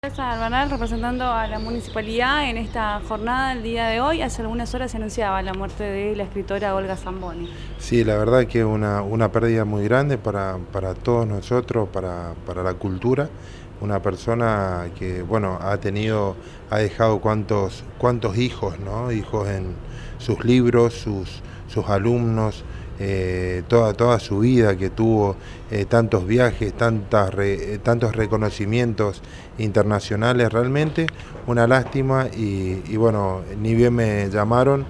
César Bernal representando a la municipalidad en esta jornada del día de hoy. Hace algunas horas se anunciaba la muerte de la escritora Olga Zamboni. Sí, la verdad que es una pérdida muy grande para todos nosotros, para la cultura. Una persona que, bueno, ha dejado cuántos hijos, ¿no? Hijos en sus libros, sus alumnos, toda su vida que tuvo, tantos viajes, tantos reconocimientos internacionales, realmente una lástima y bueno, ni bien me llamaron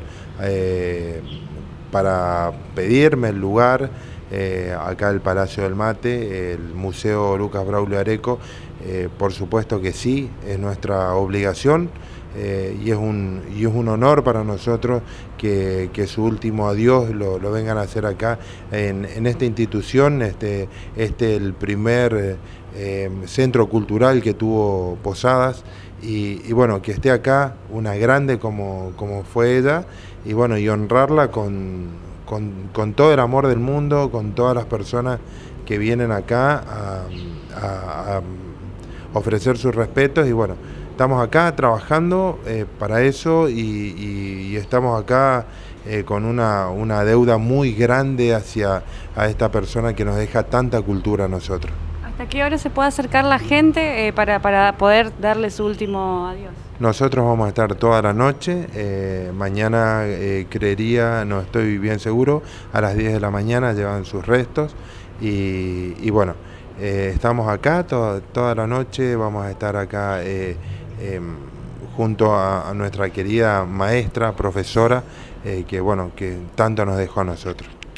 para pedirme el lugar, acá el Palacio del Mate, el Museo Lucas Braulio Areco. Por supuesto que sí, es nuestra obligación, y es un honor para nosotros que su último adiós lo vengan a hacer acá en esta institución, el primer centro cultural que tuvo Posadas. Y bueno, que esté acá una grande como fue ella, y bueno, y honrarla con todo el amor del mundo, con todas las personas que vienen acá a ofrecer sus respetos. Y bueno, estamos acá trabajando para eso, y estamos acá con una deuda muy grande a esta persona que nos deja tanta cultura a nosotros. ¿Hasta qué hora se puede acercar la gente para poder darle su último adiós? Nosotros vamos a estar toda la noche, mañana creería, no estoy bien seguro, a las 10 de la mañana llevan sus restos, y bueno, estamos acá toda la noche, vamos a estar acá junto a nuestra querida maestra, profesora, que bueno, que tanto nos dejó a nosotros.